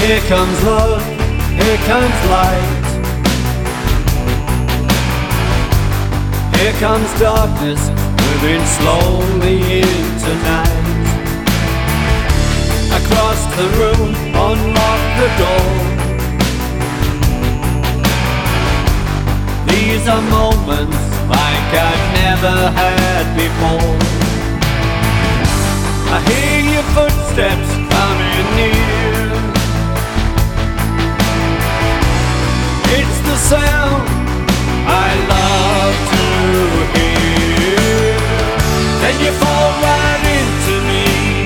Here comes love, here comes light. Here comes darkness, moving slowly into night. Across the room, unlock the door. These are moments like I've never had before. I hear your footsteps coming near. It's the sound I love to hear. Then you fall right into me.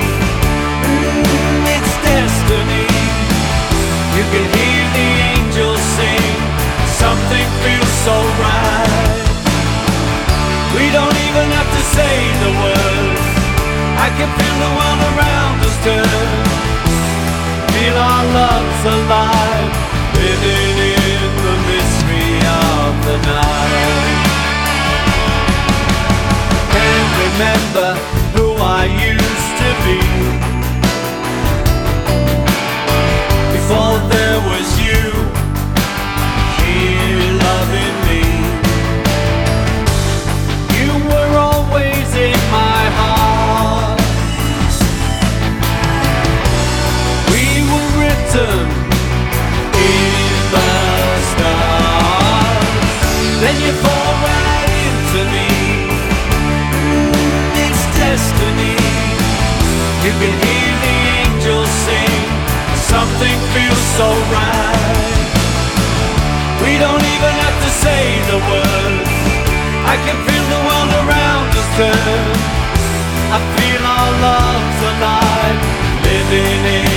It's destiny. You can hear the angels sing. Something feels so right. We don't even have to say the words. I can feel the world around us turn. Feel our love's alive, living in the mystery of the night. Can't remember who I used to be before there was you here loving me. You were always in my heart. We were written in the stars. Then you fall right into me. It's destiny. You can hear the angels sing. Something feels so right. We don't even have to say the words. I can feel the world around us turn. I feel our love's alive, living in